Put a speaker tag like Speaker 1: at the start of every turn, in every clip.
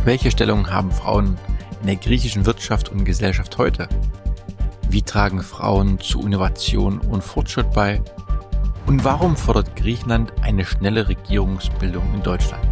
Speaker 1: welche Stellung haben Frauen in der griechischen Wirtschaft und Gesellschaft heute? Wie tragen Frauen zu Innovation und Fortschritt bei? Und warum fordert Griechenland eine schnelle Regierungsbildung in Deutschland?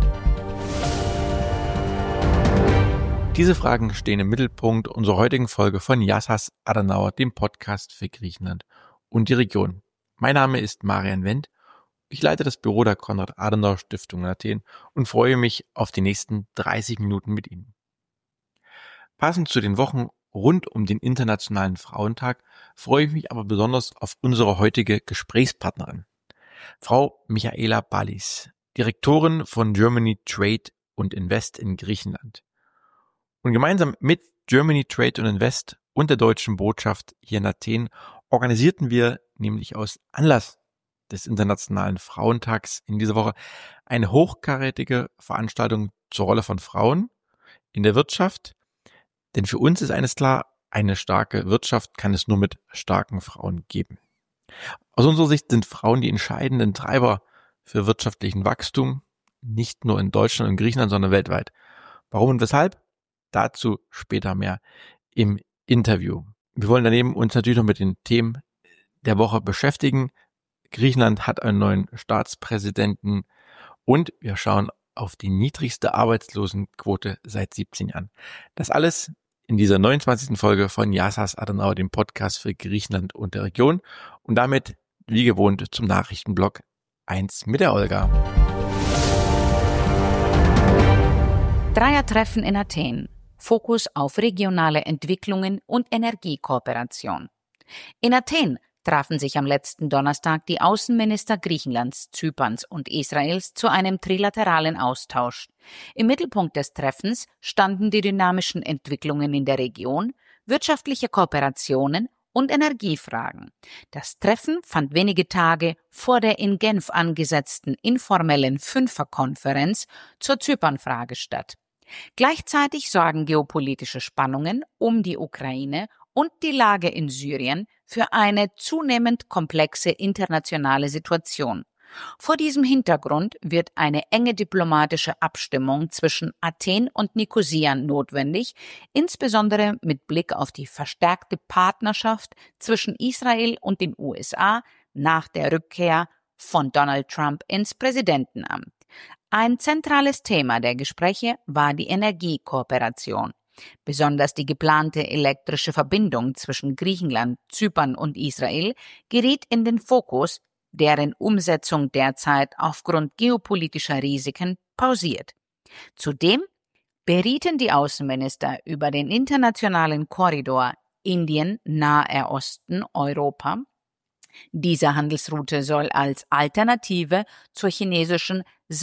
Speaker 1: Diese Fragen stehen im Mittelpunkt unserer heutigen Folge von Yassas Adenauer, dem Podcast für Griechenland und die Region. Mein Name ist Marian Wendt. Ich leite das Büro der Konrad-Adenauer-Stiftung in Athen und freue mich auf die nächsten 30 Minuten mit Ihnen. Passend zu den Wochen rund um den Internationalen Frauentag freue ich mich aber besonders auf unsere heutige Gesprächspartnerin, Frau Michaela Ballis, Direktorin von Germany Trade und Invest in Griechenland. Und gemeinsam mit Germany Trade und Invest und der Deutschen Botschaft hier in Athen organisierten wir nämlich aus Anlass des Internationalen Frauentags in dieser Woche eine hochkarätige Veranstaltung zur Rolle von Frauen in der Wirtschaft. Denn für uns ist eines klar, eine starke Wirtschaft kann es nur mit starken Frauen geben. Aus unserer Sicht sind Frauen die entscheidenden Treiber für wirtschaftlichen Wachstum, nicht nur in Deutschland und Griechenland, sondern weltweit. Warum und weshalb? Dazu später mehr im Interview. Wir wollen daneben uns natürlich noch mit den Themen der Woche beschäftigen. Griechenland hat einen neuen Staatspräsidenten und wir schauen auf die niedrigste Arbeitslosenquote seit 17 Jahren. Das alles in dieser 29. Folge von Yassas Adenauer, dem Podcast für Griechenland und der Region. Und damit, wie gewohnt, zum Nachrichtenblock 1 mit der Olga.
Speaker 2: Dreiertreffen in Athen. Fokus auf regionale Entwicklungen und Energiekooperation. In Athen trafen sich am letzten Donnerstag die Außenminister Griechenlands, Zyperns und Israels zu einem trilateralen Austausch. Im Mittelpunkt des Treffens standen die dynamischen Entwicklungen in der Region, wirtschaftliche Kooperationen und Energiefragen. Das Treffen fand wenige Tage vor der in Genf angesetzten informellen Fünferkonferenz zur Zypernfrage statt. Gleichzeitig sorgen geopolitische Spannungen um die Ukraine und die Lage in Syrien für eine zunehmend komplexe internationale Situation. Vor diesem Hintergrund wird eine enge diplomatische Abstimmung zwischen Athen und Nikosia notwendig, insbesondere mit Blick auf die verstärkte Partnerschaft zwischen Israel und den USA nach der Rückkehr von Donald Trump ins Präsidentenamt. Ein zentrales Thema der Gespräche war die Energiekooperation. Besonders die geplante elektrische Verbindung zwischen Griechenland, Zypern und Israel geriet in den Fokus, deren Umsetzung derzeit aufgrund geopolitischer Risiken pausiert. Zudem berieten die Außenminister über den internationalen Korridor Indien, Nahe Osten, Europa. Diese Handelsroute soll als Alternative zur chinesischen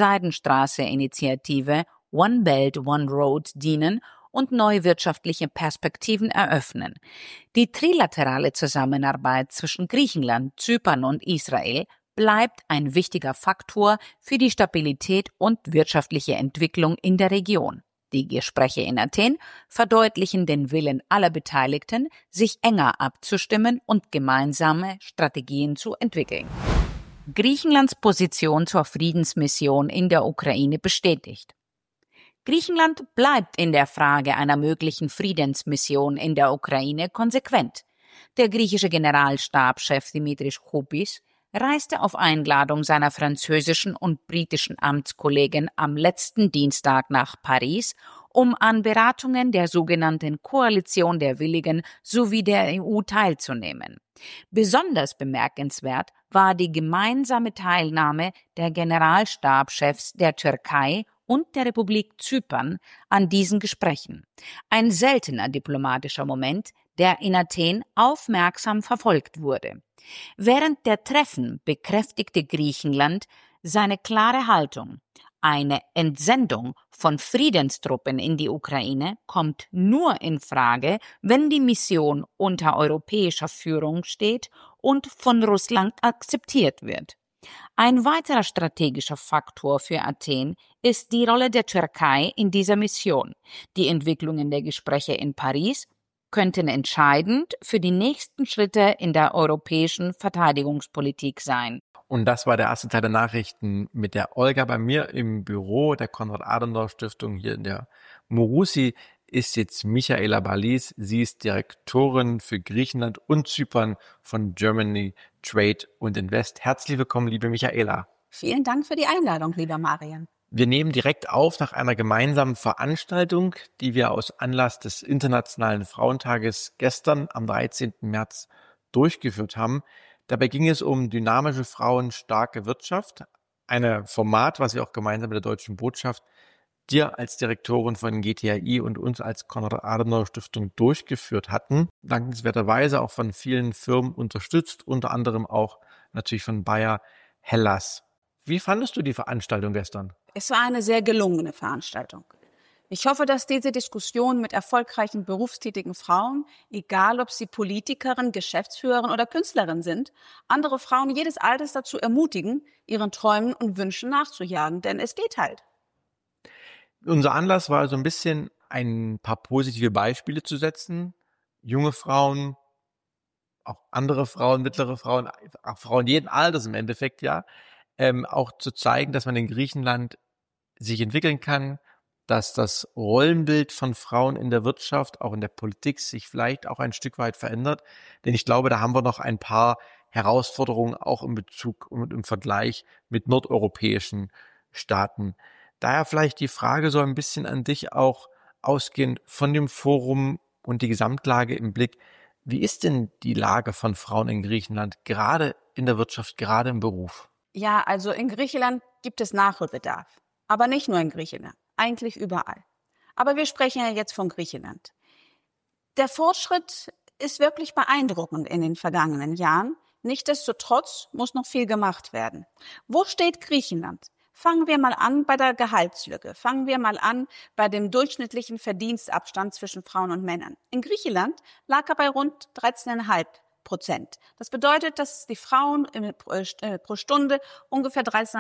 Speaker 2: Seidenstraße-Initiative One Belt, One Road dienen und neue wirtschaftliche Perspektiven eröffnen. Die trilaterale Zusammenarbeit zwischen Griechenland, Zypern und Israel bleibt ein wichtiger Faktor für die Stabilität und wirtschaftliche Entwicklung in der Region. Die Gespräche in Athen verdeutlichen den Willen aller Beteiligten, sich enger abzustimmen und gemeinsame Strategien zu entwickeln. Griechenlands Position zur Friedensmission in der Ukraine bestätigt. Griechenland bleibt in der Frage einer möglichen Friedensmission in der Ukraine konsequent. Der griechische Generalstabschef Dimitris Choupis reiste auf Einladung seiner französischen und britischen Amtskollegen am letzten Dienstag nach Paris, um an Beratungen der sogenannten Koalition der Willigen sowie der EU teilzunehmen. Besonders bemerkenswert war die gemeinsame Teilnahme der Generalstabschefs der Türkei und der Republik Zypern an diesen Gesprächen. Ein seltener diplomatischer Moment, der in Athen aufmerksam verfolgt wurde. Während der Treffen bekräftigte Griechenland seine klare Haltung. Eine Entsendung von Friedenstruppen in die Ukraine kommt nur in Frage, wenn die Mission unter europäischer Führung steht und von Russland akzeptiert wird. Ein weiterer strategischer Faktor für Athen ist die Rolle der Türkei in dieser Mission. Die Entwicklungen der Gespräche in Paris könnten entscheidend für die nächsten Schritte in der europäischen Verteidigungspolitik sein.
Speaker 1: Und das war der erste Teil der Nachrichten mit der Olga bei mir im Büro der Konrad-Adenauer-Stiftung hier in der Mourousi ist jetzt Michaela Balis. Sie ist Direktorin für Griechenland und Zypern von Germany Trade und Invest. Herzlich willkommen, liebe Michaela.
Speaker 3: Vielen Dank für die Einladung, lieber Marian.
Speaker 1: Wir nehmen direkt auf nach einer gemeinsamen Veranstaltung, die wir aus Anlass des Internationalen Frauentages gestern am 13. März durchgeführt haben. Dabei ging es um dynamische Frauen, starke Wirtschaft. Ein Format, was wir auch gemeinsam mit der Deutschen Botschaft dir als Direktorin von GTAI und uns als Konrad-Adenauer-Stiftung durchgeführt hatten. Dankenswerterweise auch von vielen Firmen unterstützt, unter anderem auch natürlich von Bayer Hellas. Wie fandest du die Veranstaltung gestern?
Speaker 3: Es war eine sehr gelungene Veranstaltung. Ich hoffe, dass diese Diskussion mit erfolgreichen berufstätigen Frauen, egal ob sie Politikerin, Geschäftsführerin oder Künstlerin sind, andere Frauen jedes Alters dazu ermutigen, ihren Träumen und Wünschen nachzujagen, denn es geht halt.
Speaker 1: Unser Anlass war so ein bisschen, ein paar positive Beispiele zu setzen. Junge Frauen, auch andere Frauen, mittlere Frauen, auch Frauen jeden Alters im Endeffekt, ja. Auch zu zeigen, dass man in Griechenland sich entwickeln kann, dass das Rollenbild von Frauen in der Wirtschaft, auch in der Politik, sich vielleicht auch ein Stück weit verändert. Denn ich glaube, da haben wir noch ein paar Herausforderungen, auch in Bezug und im Vergleich mit nordeuropäischen Staaten. Daher vielleicht die Frage so ein bisschen an dich auch ausgehend von dem Forum und die Gesamtlage im Blick. Wie ist denn die Lage von Frauen in Griechenland, gerade in der Wirtschaft, gerade im Beruf?
Speaker 3: Ja, also in Griechenland gibt es Nachholbedarf. Aber nicht nur in Griechenland, eigentlich überall. Aber wir sprechen ja jetzt von Griechenland. Der Fortschritt ist wirklich beeindruckend in den vergangenen Jahren. Nichtsdestotrotz muss noch viel gemacht werden. Wo steht Griechenland? Fangen wir mal an bei der Gehaltslücke. Fangen wir mal an bei dem durchschnittlichen Verdienstabstand zwischen Frauen und Männern. In Griechenland lag er bei rund 13,5%. Das bedeutet, dass die Frauen pro Stunde ungefähr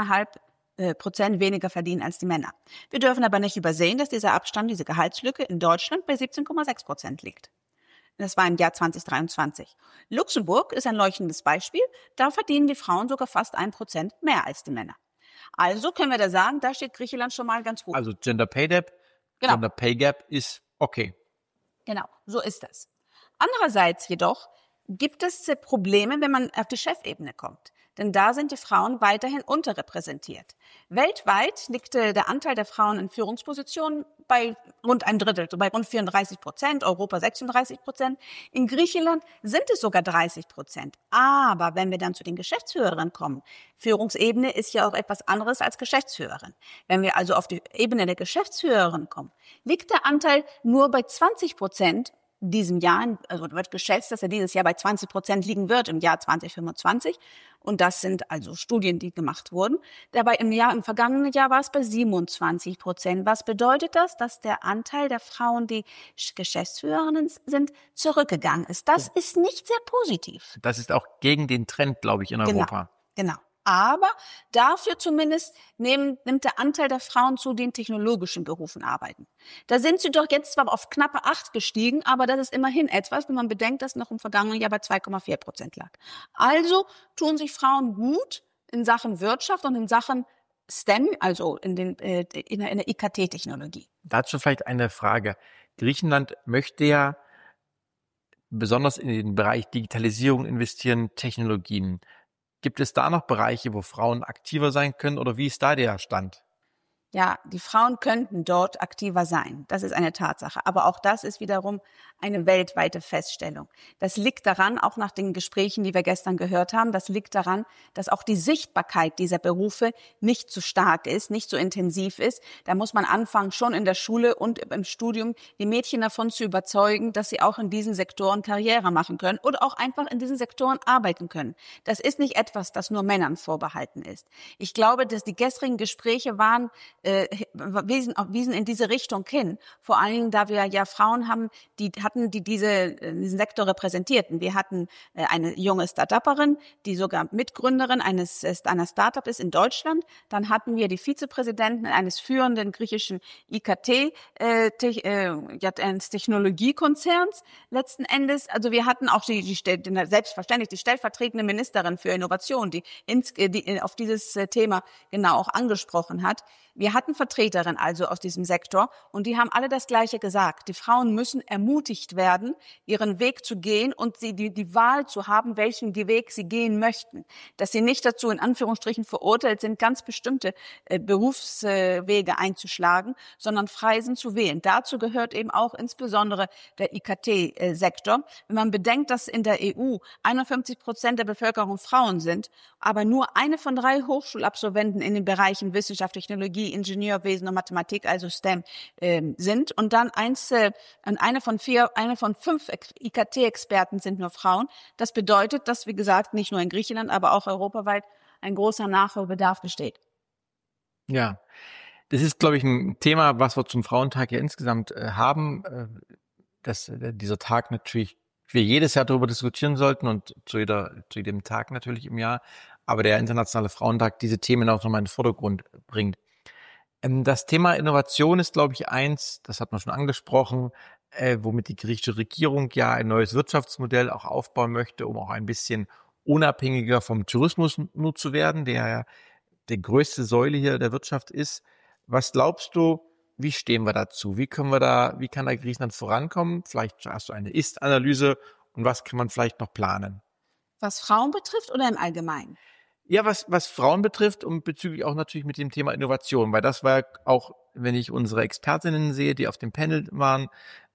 Speaker 3: 13,5% weniger verdienen als die Männer. Wir dürfen aber nicht übersehen, dass dieser Abstand, diese Gehaltslücke in Deutschland bei 17,6% liegt. Das war im Jahr 2023. Luxemburg ist ein leuchtendes Beispiel. Da verdienen die Frauen sogar fast 1% mehr als die Männer. Also können wir da sagen, da steht Griechenland schon mal ganz gut.
Speaker 1: Also Gender Pay Gap, genau. Gender Pay Gap ist okay.
Speaker 3: Genau, so ist das. Andererseits jedoch gibt es Probleme, wenn man auf die Chefebene kommt. Denn da sind die Frauen weiterhin unterrepräsentiert. Weltweit liegt der Anteil der Frauen in Führungspositionen bei rund einem Drittel, so bei rund 34%, Europa 36%. In Griechenland sind es sogar 30%. Aber wenn wir dann zu den Geschäftsführerinnen kommen, Führungsebene ist ja auch etwas anderes als Geschäftsführerin. Wenn wir also auf die Ebene der Geschäftsführerin kommen, liegt der Anteil nur bei 20%. Diesem Jahr, also wird geschätzt, dass er dieses Jahr bei 20% liegen wird im Jahr 2025. Und das sind also Studien, die gemacht wurden. Dabei im vergangenen Jahr war es bei 27%. Was bedeutet das? Dass der Anteil der Frauen, die Geschäftsführerinnen sind, zurückgegangen ist. Das ist nicht sehr positiv.
Speaker 1: Das ist auch gegen den Trend, glaube ich, in Europa.
Speaker 3: Genau. Aber dafür zumindest nimmt der Anteil der Frauen zu, die in technologischen Berufen arbeiten. Da sind sie doch jetzt zwar auf knappe 8 gestiegen, aber das ist immerhin etwas, wenn man bedenkt, dass noch im vergangenen Jahr bei 2,4% lag. Also tun sich Frauen gut in Sachen Wirtschaft und in Sachen STEM, also in der IKT-Technologie.
Speaker 1: Dazu vielleicht eine Frage. Griechenland möchte ja besonders in den Bereich Digitalisierung investieren, Technologien. Gibt es da noch Bereiche, wo Frauen aktiver sein können oder wie ist da der Stand?
Speaker 3: Ja, die Frauen könnten dort aktiver sein. Das ist eine Tatsache. Aber auch das ist wiederum eine weltweite Feststellung. Das liegt daran, auch nach den Gesprächen, die wir gestern gehört haben, das liegt daran, dass auch die Sichtbarkeit dieser Berufe nicht so stark ist, nicht so intensiv ist. Da muss man anfangen, schon in der Schule und im Studium die Mädchen davon zu überzeugen, dass sie auch in diesen Sektoren Karriere machen können oder auch einfach in diesen Sektoren arbeiten können. Das ist nicht etwas, das nur Männern vorbehalten ist. Ich glaube, dass die gestrigen Gespräche wiesen in diese Richtung hin. Vor allen Dingen, da wir ja Frauen haben, die diesen Sektor repräsentierten. Wir hatten eine junge Start-Upperin, die sogar Mitgründerin einer Start-up ist in Deutschland. Dann hatten wir die Vizepräsidentin eines führenden griechischen eines Technologiekonzerns letzten Endes. Also wir hatten auch selbstverständlich die stellvertretende Ministerin für Innovation, die auf dieses Thema genau auch angesprochen hat. Wir hatten Vertreter Vertreterin also aus diesem Sektor und die haben alle das Gleiche gesagt. Die Frauen müssen ermutigt werden, ihren Weg zu gehen und sie die Wahl zu haben, welchen die Weg sie gehen möchten. Dass sie nicht dazu in Anführungsstrichen verurteilt sind, ganz bestimmte Berufswege einzuschlagen, sondern frei sind zu wählen. Dazu gehört eben auch insbesondere der IKT-Sektor. Wenn man bedenkt, dass in der EU 51% der Bevölkerung Frauen sind, aber nur eine von 3 Hochschulabsolventen in den Bereichen Wissenschaft, Technologie, Ingenieurwesen und Mathematik, also STEM, sind und dann eine von 5 IKT-Experten sind nur Frauen. Das bedeutet, dass, wie gesagt, nicht nur in Griechenland, aber auch europaweit ein großer Nachholbedarf besteht.
Speaker 1: Ja, das ist, glaube ich, ein Thema, was wir zum Frauentag ja insgesamt haben, dass dieser Tag natürlich wir jedes Jahr darüber diskutieren sollten und zu jedem Tag natürlich im Jahr, aber der Internationale Frauentag diese Themen auch nochmal in den Vordergrund bringt. Das Thema Innovation ist, glaube ich, eins, das hat man schon angesprochen, womit die griechische Regierung ja ein neues Wirtschaftsmodell auch aufbauen möchte, um auch ein bisschen unabhängiger vom Tourismus nur zu werden, der ja die größte Säule hier der Wirtschaft ist. Was glaubst du, wie stehen wir dazu? Wie kann da Griechenland vorankommen? Vielleicht hast du eine Ist-Analyse und was kann man vielleicht noch planen?
Speaker 3: Was Frauen betrifft oder im Allgemeinen?
Speaker 1: Ja, was Frauen betrifft und bezüglich auch natürlich mit dem Thema Innovation, weil das war auch, wenn ich unsere Expertinnen sehe, die auf dem Panel waren,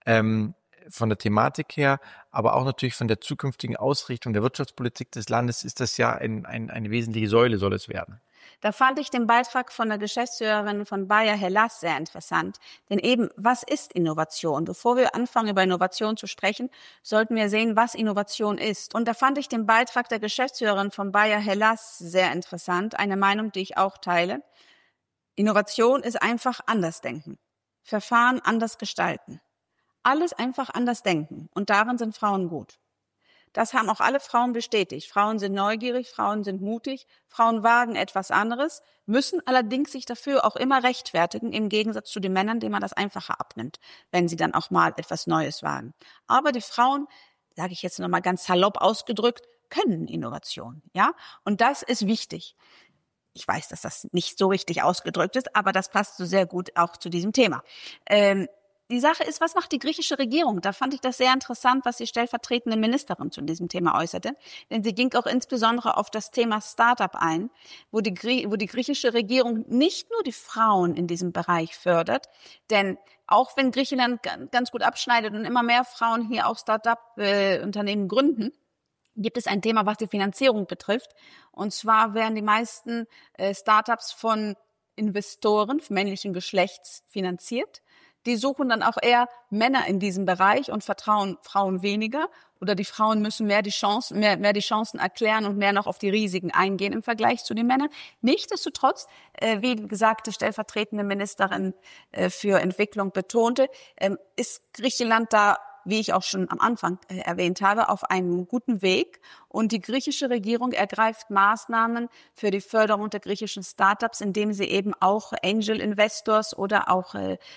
Speaker 1: von der Thematik her, aber auch natürlich von der zukünftigen Ausrichtung der Wirtschaftspolitik des Landes ist das ja eine wesentliche Säule, soll es werden.
Speaker 3: Da fand ich den Beitrag von der Geschäftsführerin von Bayer Hellas sehr interessant. Denn eben, was ist Innovation? Bevor wir anfangen, über Innovation zu sprechen, sollten wir sehen, was Innovation ist. Und da fand ich den Beitrag der Geschäftsführerin von Bayer Hellas sehr interessant. Eine Meinung, die ich auch teile. Innovation ist einfach anders denken. Verfahren anders gestalten. Alles einfach anders denken. Und darin sind Frauen gut. Das haben auch alle Frauen bestätigt. Frauen sind neugierig, Frauen sind mutig, Frauen wagen etwas anderes, müssen allerdings sich dafür auch immer rechtfertigen, im Gegensatz zu den Männern, denen man das einfacher abnimmt, wenn sie dann auch mal etwas Neues wagen. Aber die Frauen, sage ich jetzt nochmal ganz salopp ausgedrückt, können Innovation, ja? Und das ist wichtig. Ich weiß, dass das nicht so richtig ausgedrückt ist, aber das passt so sehr gut auch zu diesem Thema. Die Sache ist, was macht die griechische Regierung? Da fand ich das sehr interessant, was die stellvertretende Ministerin zu diesem Thema äußerte. Denn sie ging auch insbesondere auf das Thema Start-up ein, wo die griechische Regierung nicht nur die Frauen in diesem Bereich fördert, denn auch wenn Griechenland ganz gut abschneidet und immer mehr Frauen hier auch Start-up-Unternehmen gründen, gibt es ein Thema, was die Finanzierung betrifft. Und zwar werden die meisten Start-ups von Investoren männlichen Geschlechts finanziert. Die suchen dann auch eher Männer in diesem Bereich und vertrauen Frauen weniger. Oder die Frauen müssen mehr die Chancen erklären und mehr noch auf die Risiken eingehen im Vergleich zu den Männern. Nichtsdestotrotz, wie gesagt, die stellvertretende Ministerin für Entwicklung betonte, ist Griechenland da, wie ich auch schon am Anfang erwähnt habe, auf einem guten Weg. Und die griechische Regierung ergreift Maßnahmen für die Förderung der griechischen Startups, indem sie eben auch Angel Investors oder auch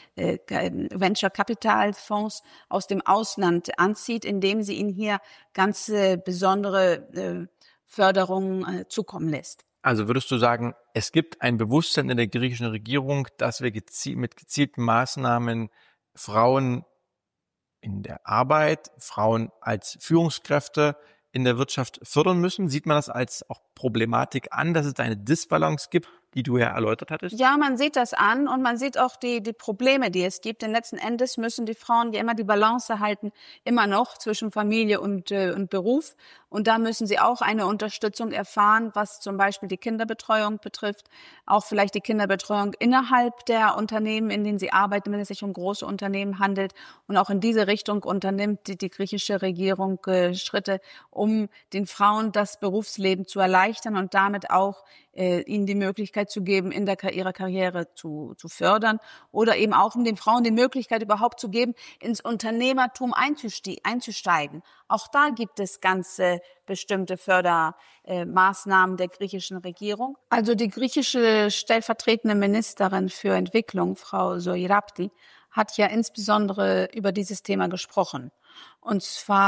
Speaker 3: Venture Capital Fonds aus dem Ausland anzieht, indem sie ihnen hier ganz besondere Förderungen zukommen lässt.
Speaker 1: Also würdest du sagen, es gibt ein Bewusstsein in der griechischen Regierung, dass wir mit gezielten Maßnahmen Frauen in der Arbeit, Frauen als Führungskräfte in der Wirtschaft fördern müssen? Sieht man das als auch Problematik an, dass es da eine Disbalance gibt, die du ja erläutert hattest?
Speaker 3: Ja, man sieht das an und man sieht auch die Probleme, die es gibt. Denn letzten Endes müssen die Frauen ja immer die Balance halten, immer noch zwischen Familie und Beruf. Und da müssen sie auch eine Unterstützung erfahren, was zum Beispiel die Kinderbetreuung betrifft. Auch vielleicht die Kinderbetreuung innerhalb der Unternehmen, in denen sie arbeiten, wenn es sich um große Unternehmen handelt. Und auch in diese Richtung unternimmt die griechische Regierung Schritte, um den Frauen das Berufsleben zu erleichtern und damit auch ihnen die Möglichkeit zu geben, in ihrer Karriere zu fördern oder eben auch um den Frauen die Möglichkeit überhaupt zu geben, ins Unternehmertum einzusteigen. Auch da gibt es ganz bestimmte Fördermaßnahmen der griechischen Regierung. Also die griechische stellvertretende Ministerin für Entwicklung, Frau Zoirapti, hat ja insbesondere über dieses Thema gesprochen. Und zwar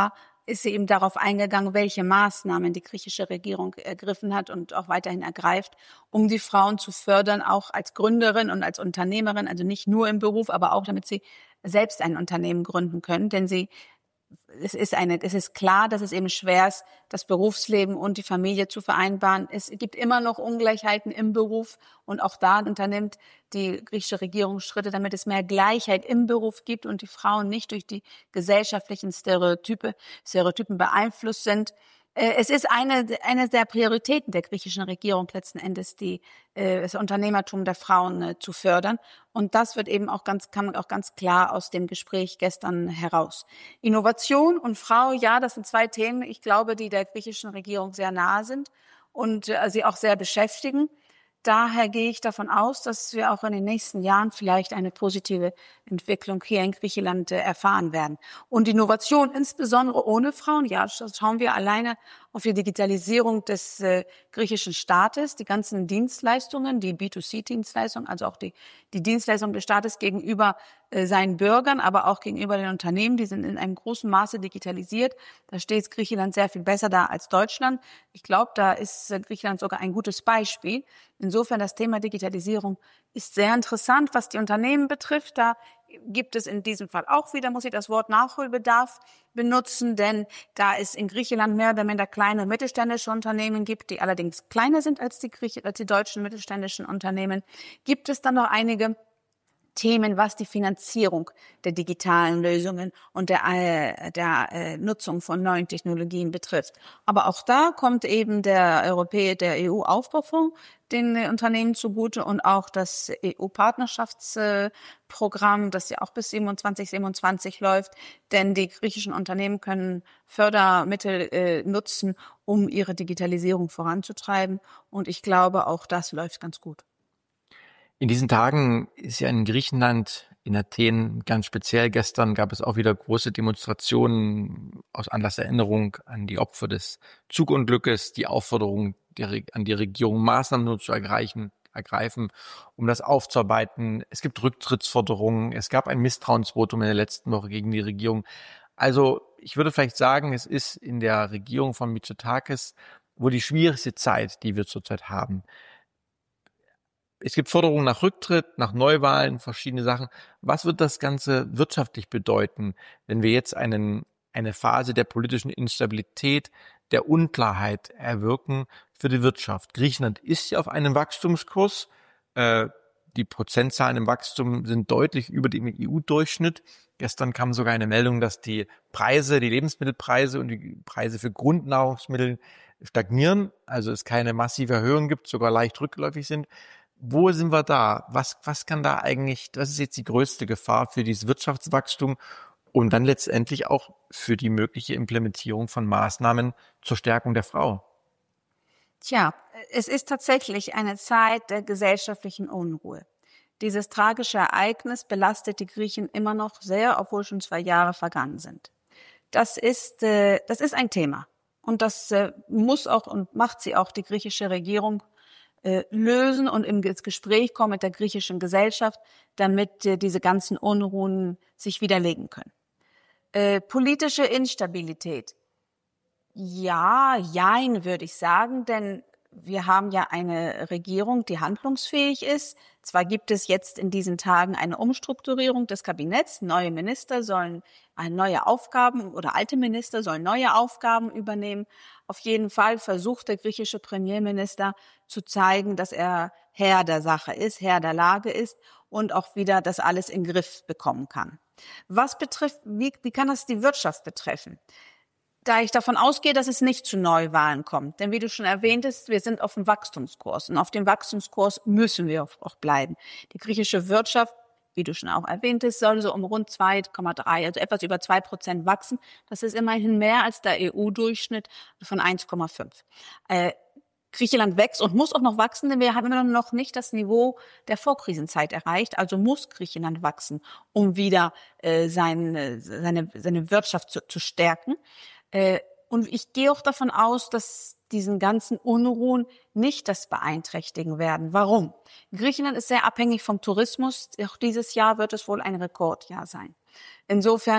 Speaker 3: ist sie eben darauf eingegangen, welche Maßnahmen die griechische Regierung ergriffen hat und auch weiterhin ergreift, um die Frauen zu fördern, auch als Gründerin und als Unternehmerin, also nicht nur im Beruf, aber auch damit sie selbst ein Unternehmen gründen können, denn es ist klar, dass es eben schwer ist, das Berufsleben und die Familie zu vereinbaren. Es gibt immer noch Ungleichheiten im Beruf und auch da unternimmt die griechische Regierung Schritte, damit es mehr Gleichheit im Beruf gibt und die Frauen nicht durch die gesellschaftlichen Stereotypen beeinflusst sind. Es ist eine der Prioritäten der griechischen Regierung letzten Endes, das Unternehmertum der Frauen zu fördern. Und das wird eben kam auch ganz klar aus dem Gespräch gestern heraus. Innovation und Frau, ja, das sind zwei Themen, ich glaube, die der griechischen Regierung sehr nahe sind und sie auch sehr beschäftigen. Daher gehe ich davon aus, dass wir auch in den nächsten Jahren vielleicht eine positive Entwicklung hier in Griechenland erfahren werden. Und Innovation, insbesondere ohne Frauen, ja, das schauen wir alleine auf die Digitalisierung des griechischen Staates, die ganzen Dienstleistungen, die B2C-Dienstleistungen, also auch die Dienstleistungen des Staates gegenüber seinen Bürgern, aber auch gegenüber den Unternehmen, die sind in einem großen Maße digitalisiert. Da steht Griechenland sehr viel besser da als Deutschland. Ich glaube, da ist Griechenland sogar ein gutes Beispiel. Insofern das Thema Digitalisierung ist sehr interessant, was die Unternehmen betrifft. Da gibt es in diesem Fall auch wieder, muss ich das Wort Nachholbedarf benutzen, denn da es in Griechenland mehr oder minder kleine und mittelständische Unternehmen gibt, die allerdings kleiner sind als die deutschen mittelständischen Unternehmen, gibt es dann noch einige Themen, was die Finanzierung der digitalen Lösungen und der Nutzung von neuen Technologien betrifft. Aber auch da kommt eben der EU-Aufbaufonds den Unternehmen zugute und auch das EU-Partnerschaftsprogramm, das ja auch bis 27 läuft, denn die griechischen Unternehmen können Fördermittel nutzen, um ihre Digitalisierung voranzutreiben. Und ich glaube, auch das läuft ganz gut.
Speaker 1: In diesen Tagen ist ja in Griechenland, in Athen ganz speziell, gestern gab es auch wieder große Demonstrationen aus Anlass der Erinnerung an die Opfer des Zugunglückes, die Aufforderung an die Regierung, Maßnahmen nur zu ergreifen, um das aufzuarbeiten. Es gibt Rücktrittsforderungen, es gab ein Misstrauensvotum in der letzten Woche gegen die Regierung. Also ich würde vielleicht sagen, es ist in der Regierung von Mitsotakis wohl die schwierigste Zeit, die wir zurzeit haben. Es gibt Forderungen nach Rücktritt, nach Neuwahlen, verschiedene Sachen. Was wird das Ganze wirtschaftlich bedeuten, wenn wir jetzt eine Phase der politischen Instabilität, der Unklarheit erwirken für die Wirtschaft? Griechenland ist ja auf einem Wachstumskurs. Die Prozentzahlen im Wachstum sind deutlich über dem EU-Durchschnitt. Gestern kam sogar eine Meldung, dass die Lebensmittelpreise und die Preise für Grundnahrungsmittel stagnieren, also es keine massive Erhöhung gibt, sogar leicht rückläufig sind. Wo sind wir da? Was ist jetzt die größte Gefahr für dieses Wirtschaftswachstum und dann letztendlich auch für die mögliche Implementierung von Maßnahmen zur Stärkung der Frau?
Speaker 3: Tja, es ist tatsächlich eine Zeit der gesellschaftlichen Unruhe. Dieses tragische Ereignis belastet die Griechen immer noch sehr, obwohl schon 2 Jahre vergangen sind. Das ist ein Thema. Und das muss auch und macht sie auch die griechische Regierung lösen und ins Gespräch kommen mit der griechischen Gesellschaft, damit diese ganzen Unruhen sich widerlegen können. Politische Instabilität. Ja, jein, würde ich sagen, denn wir haben ja eine Regierung, die handlungsfähig ist. Zwar gibt es jetzt in diesen Tagen eine Umstrukturierung des Kabinetts. Neue Minister sollen neue Aufgaben oder alte Minister sollen neue Aufgaben übernehmen. Auf jeden Fall versucht der griechische Premierminister zu zeigen, dass er Herr der Sache ist, Herr der Lage ist und auch wieder das alles in den Griff bekommen kann. Wie kann das die Wirtschaft betreffen? Da ich davon ausgehe, dass es nicht zu Neuwahlen kommt. Denn wie du schon erwähntest, wir sind auf dem Wachstumskurs. Und auf dem Wachstumskurs müssen wir auch bleiben. Die griechische Wirtschaft, wie du schon auch erwähntest, soll so um rund 2,3, also etwas über 2% wachsen. Das ist immerhin mehr als der EU-Durchschnitt von 1,5. Griechenland wächst und muss auch noch wachsen, denn wir haben immer noch nicht das Niveau der Vorkrisenzeit erreicht. Also muss Griechenland wachsen, um wieder seine Wirtschaft zu stärken. Und ich gehe auch davon aus, dass diesen ganzen Unruhen nicht das beeinträchtigen werden. Warum? Griechenland ist sehr abhängig vom Tourismus. Auch dieses Jahr wird es wohl ein Rekordjahr sein. Insofern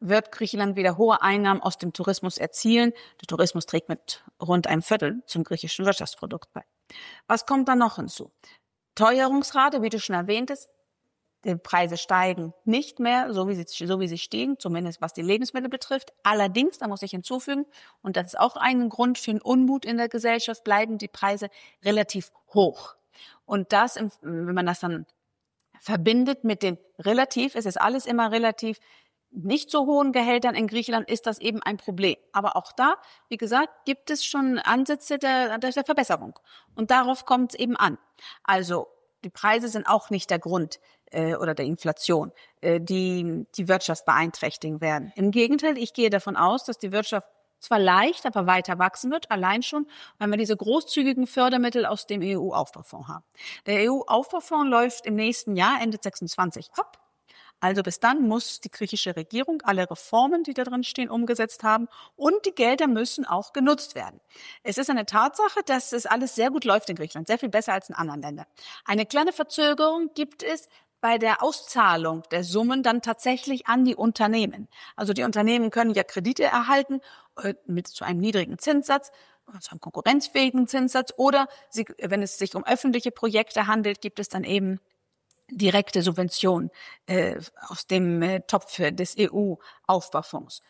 Speaker 3: wird Griechenland wieder hohe Einnahmen aus dem Tourismus erzielen. Der Tourismus trägt mit rund 1/4 zum griechischen Wirtschaftsprodukt bei. Was kommt da noch hinzu? Teuerungsrate, wie du schon erwähntest, die Preise steigen nicht mehr, so wie sie stehen, zumindest was die Lebensmittel betrifft. Allerdings, da muss ich hinzufügen, und das ist auch ein Grund für den Unmut in der Gesellschaft, bleiben die Preise relativ hoch. Und das, wenn man das dann verbindet mit den es ist alles immer relativ, nicht so hohen Gehältern in Griechenland, ist das eben ein Problem. Aber auch da, wie gesagt, gibt es schon Ansätze der Verbesserung. Und darauf kommt es eben an. Also die Preise sind auch nicht der Grund oder der Inflation, die die Wirtschaft beeinträchtigen werden. Im Gegenteil, ich gehe davon aus, dass die Wirtschaft zwar leicht, aber weiter wachsen wird, allein schon, weil wir diese großzügigen Fördermittel aus dem EU-Aufbaufonds haben. Der EU-Aufbaufonds läuft im nächsten Jahr, Ende 26, ab. Also bis dann muss die griechische Regierung alle Reformen, die da drin stehen, umgesetzt haben und die Gelder müssen auch genutzt werden. Es ist eine Tatsache, dass es alles sehr gut läuft in Griechenland, sehr viel besser als in anderen Ländern. Eine kleine Verzögerung gibt es bei der Auszahlung der Summen dann tatsächlich an die Unternehmen. Also die Unternehmen können ja Kredite erhalten zu einem niedrigen Zinssatz, zu einem konkurrenzfähigen Zinssatz oder wenn es sich um öffentliche Projekte handelt, gibt es dann eben direkte Subvention aus dem Topf des EU-Aufbaufonds.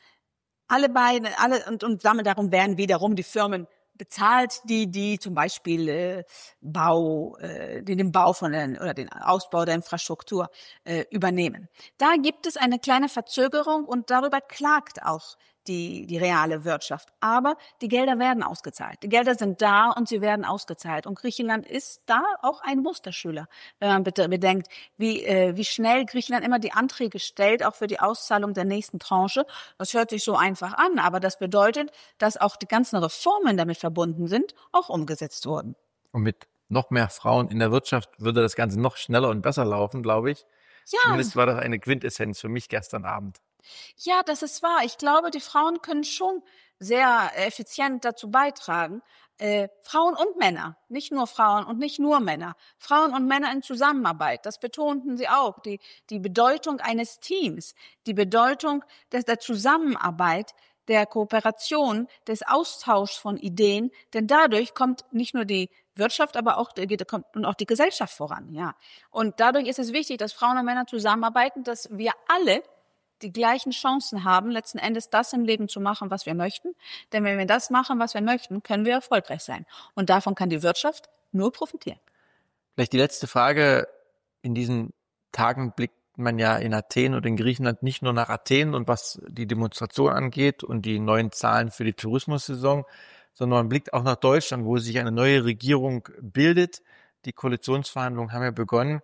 Speaker 3: Und darum werden wiederum die Firmen bezahlt, die zum Beispiel den Bau oder den Ausbau der Infrastruktur übernehmen. Da gibt es eine kleine Verzögerung und darüber klagt auch die reale Wirtschaft. Aber die Gelder werden ausgezahlt. Die Gelder sind da und sie werden ausgezahlt. Und Griechenland ist da auch ein Musterschüler, wenn man bitte bedenkt, wie schnell Griechenland immer die Anträge stellt, auch für die Auszahlung der nächsten Tranche. Das hört sich so einfach an, aber das bedeutet, dass auch die ganzen Reformen damit verbunden sind, auch umgesetzt wurden.
Speaker 1: Und mit noch mehr Frauen in der Wirtschaft würde das Ganze noch schneller und besser laufen, glaube ich. Ja. Zumindest war das eine Quintessenz für mich gestern Abend.
Speaker 3: Ja, das ist wahr. Ich glaube, die Frauen können schon sehr effizient dazu beitragen. Frauen und Männer, nicht nur Frauen und nicht nur Männer. Frauen und Männer in Zusammenarbeit, das betonten sie auch. Die Bedeutung eines Teams, die Bedeutung der Zusammenarbeit, der Kooperation, des Austauschs von Ideen. Denn dadurch kommt nicht nur die Wirtschaft, aber auch die Gesellschaft voran. Ja. Und dadurch ist es wichtig, dass Frauen und Männer zusammenarbeiten, dass wir alle die gleichen Chancen haben, letzten Endes das im Leben zu machen, was wir möchten. Denn wenn wir das machen, was wir möchten, können wir erfolgreich sein. Und davon kann die Wirtschaft nur profitieren.
Speaker 1: Vielleicht die letzte Frage. In diesen Tagen blickt man ja in Athen und in Griechenland nicht nur nach Athen und was die Demonstration angeht und die neuen Zahlen für die Tourismussaison, sondern man blickt auch nach Deutschland, wo sich eine neue Regierung bildet. Die Koalitionsverhandlungen haben ja begonnen.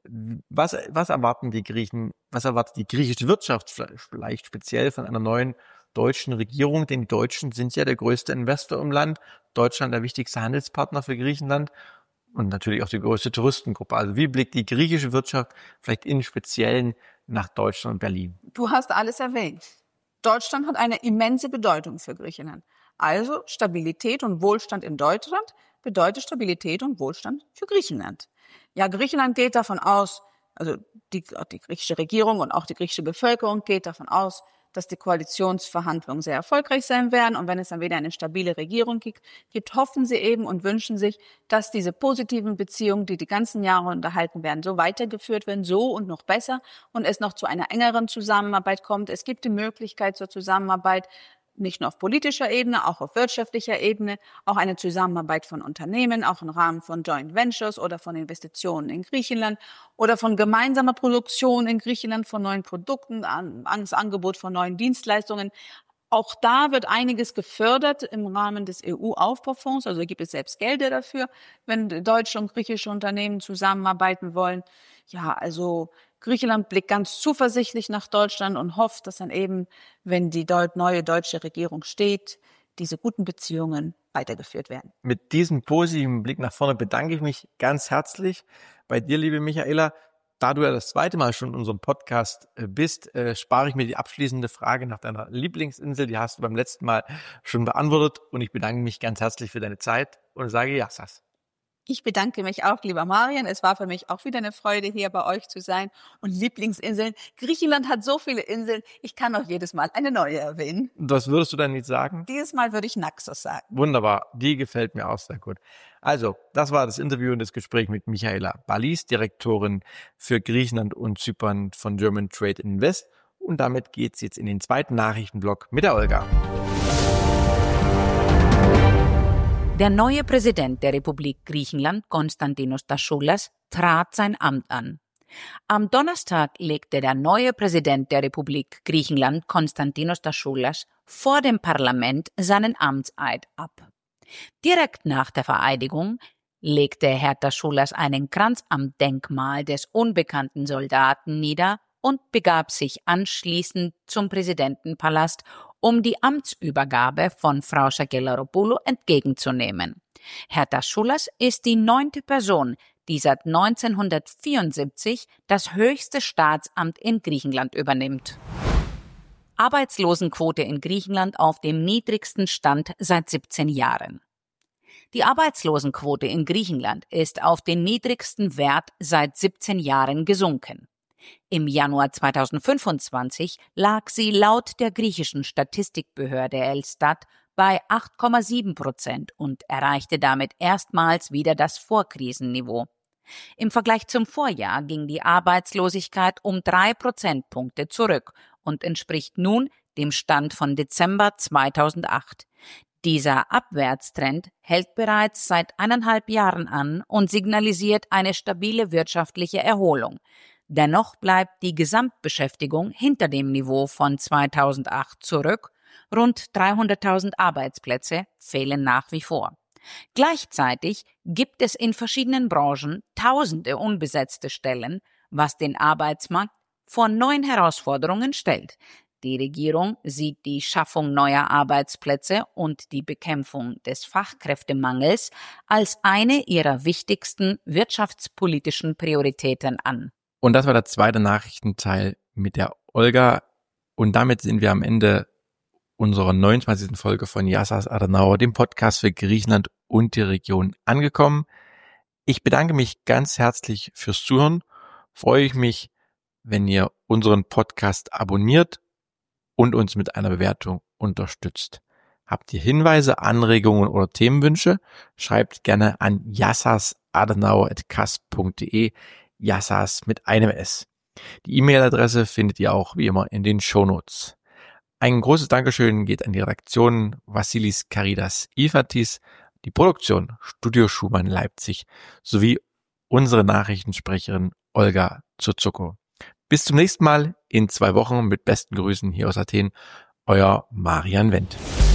Speaker 1: Was erwarten die Griechen? Was erwartet die griechische Wirtschaft vielleicht speziell von einer neuen deutschen Regierung? Denn die Deutschen sind ja der größte Investor im Land. Deutschland der wichtigste Handelspartner für Griechenland und natürlich auch die größte Touristengruppe. Also wie blickt die griechische Wirtschaft vielleicht im Speziellen nach Deutschland und Berlin?
Speaker 3: Du hast alles erwähnt. Deutschland hat eine immense Bedeutung für Griechenland. Also Stabilität und Wohlstand in Deutschland bedeutet Stabilität und Wohlstand für Griechenland. Ja, Griechenland geht davon aus, also die griechische Regierung und auch die griechische Bevölkerung geht davon aus, dass die Koalitionsverhandlungen sehr erfolgreich sein werden. Und wenn es dann wieder eine stabile Regierung gibt, hoffen sie eben und wünschen sich, dass diese positiven Beziehungen, die ganzen Jahre unterhalten werden, so weitergeführt werden, so und noch besser und es noch zu einer engeren Zusammenarbeit kommt. Es gibt die Möglichkeit zur Zusammenarbeit, nicht nur auf politischer Ebene, auch auf wirtschaftlicher Ebene, auch eine Zusammenarbeit von Unternehmen, auch im Rahmen von Joint Ventures oder von Investitionen in Griechenland oder von gemeinsamer Produktion in Griechenland von neuen Produkten, das Angebot von neuen Dienstleistungen. Auch da wird einiges gefördert im Rahmen des EU-Aufbaufonds, also gibt es selbst Gelder dafür, wenn deutsche und griechische Unternehmen zusammenarbeiten wollen. Ja, also Griechenland blickt ganz zuversichtlich nach Deutschland und hofft, dass dann eben, wenn die neue deutsche Regierung steht, diese guten Beziehungen weitergeführt werden.
Speaker 1: Mit diesem positiven Blick nach vorne bedanke ich mich ganz herzlich bei dir, liebe Michaela. Da du ja das zweite Mal schon in unserem Podcast bist, spare ich mir die abschließende Frage nach deiner Lieblingsinsel. Die hast du beim letzten Mal schon beantwortet und ich bedanke mich ganz herzlich für deine Zeit und sage Yassas.
Speaker 3: Ich bedanke mich auch, lieber Marian. Es war für mich auch wieder eine Freude, hier bei euch zu sein. Und Lieblingsinseln. Griechenland hat so viele Inseln. Ich kann auch jedes Mal eine neue erwähnen.
Speaker 1: Was würdest du denn nicht sagen?
Speaker 3: Dieses Mal würde ich Naxos sagen.
Speaker 1: Wunderbar. Die gefällt mir auch sehr gut. Also, das war das Interview und das Gespräch mit Michaela Ballis, Direktorin für Griechenland und Zypern von German Trade Invest. Und damit geht's jetzt in den zweiten Nachrichtenblock mit der Olga.
Speaker 2: Der neue Präsident der Republik Griechenland, Konstantinos Taschoulas, trat sein Amt an. Am Donnerstag legte der neue Präsident der Republik Griechenland, Konstantinos Taschoulas, vor dem Parlament seinen Amtseid ab. Direkt nach der Vereidigung legte Herr Taschoulas einen Kranz am Denkmal des unbekannten Soldaten nieder und begab sich anschließend zum Präsidentenpalast, um die Amtsübergabe von Frau Chagelaropoulou entgegenzunehmen. Herr Taschoulas ist die 9. Person, die seit 1974 das höchste Staatsamt in Griechenland übernimmt. Arbeitslosenquote in Griechenland auf dem niedrigsten Stand seit 17 Jahren. Die Arbeitslosenquote in Griechenland ist auf den niedrigsten Wert seit 17 Jahren gesunken. Im Januar 2025 lag sie laut der griechischen Statistikbehörde Elstat bei 8,7% und erreichte damit erstmals wieder das Vorkrisenniveau. Im Vergleich zum Vorjahr ging die Arbeitslosigkeit um 3 Prozentpunkte zurück und entspricht nun dem Stand von Dezember 2008. Dieser Abwärtstrend hält bereits seit 1,5 Jahren an und signalisiert eine stabile wirtschaftliche Erholung. Dennoch bleibt die Gesamtbeschäftigung hinter dem Niveau von 2008 zurück. Rund 300.000 Arbeitsplätze fehlen nach wie vor. Gleichzeitig gibt es in verschiedenen Branchen tausende unbesetzte Stellen, was den Arbeitsmarkt vor neuen Herausforderungen stellt. Die Regierung sieht die Schaffung neuer Arbeitsplätze und die Bekämpfung des Fachkräftemangels als eine ihrer wichtigsten wirtschaftspolitischen Prioritäten an.
Speaker 1: Und das war der zweite Nachrichtenteil mit der Olga. Und damit sind wir am Ende unserer 29. Folge von Yassas Adenauer, dem Podcast für Griechenland und die Region, angekommen. Ich bedanke mich ganz herzlich fürs Zuhören. Freue ich mich, wenn ihr unseren Podcast abonniert und uns mit einer Bewertung unterstützt. Habt ihr Hinweise, Anregungen oder Themenwünsche? Schreibt gerne an jassasadenauer@kas.de, Yassas mit einem S. Die E-Mail-Adresse findet ihr auch wie immer in den Shownotes. Ein großes Dankeschön geht an die Redaktion Vassilis Karidas Ifatis, die Produktion Studio Schumann Leipzig sowie unsere Nachrichtensprecherin Olga Zuzuko. Bis zum nächsten Mal in 2 Wochen mit besten Grüßen hier aus Athen, euer Marian Wendt.